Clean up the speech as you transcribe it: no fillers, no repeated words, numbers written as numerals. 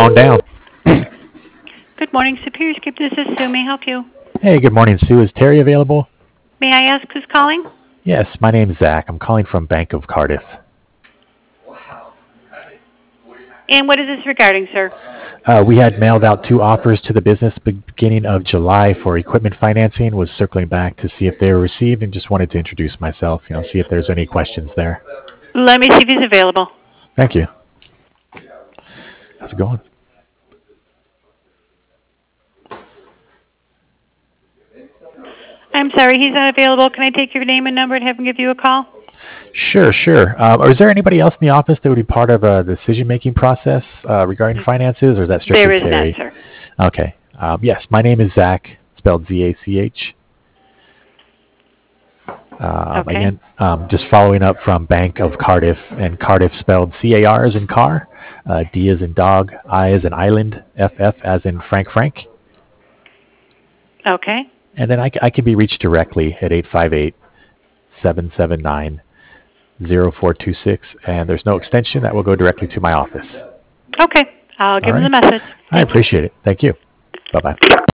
phone down. Good morning, Superior Script. This is Sue. May I help you? Hey, good morning, Sue. Is Terry available? May I ask who's calling? Yes, my name's Zach. I'm calling from Bank of Cardiff. And what is this regarding, sir? We had mailed out 2 offers to the business beginning of July for equipment financing. Was circling back to see if they were received and just wanted to introduce myself, see if there's any questions there. Let me see if he's available. Thank you. How's it going? I'm sorry, he's not available. Can I take your name and number and have him give you a call? Sure. Or is there anybody else in the office that would be part of the decision-making process regarding finances, or is that strictly There is Terry? not, sir. Okay. Yes, my name is Zach, spelled Z-A-C-H. Okay. Again, just following up from Bank of Cardiff, and Cardiff spelled C-A-R as in car, D as in dog, I as in island, F as in Frank. Okay. And then I can be reached directly at 858-779-0426, and there's no extension. That will go directly to my office. Okay. I'll All give him the right. message. I Thank you. appreciate it. Thank you. Bye-bye.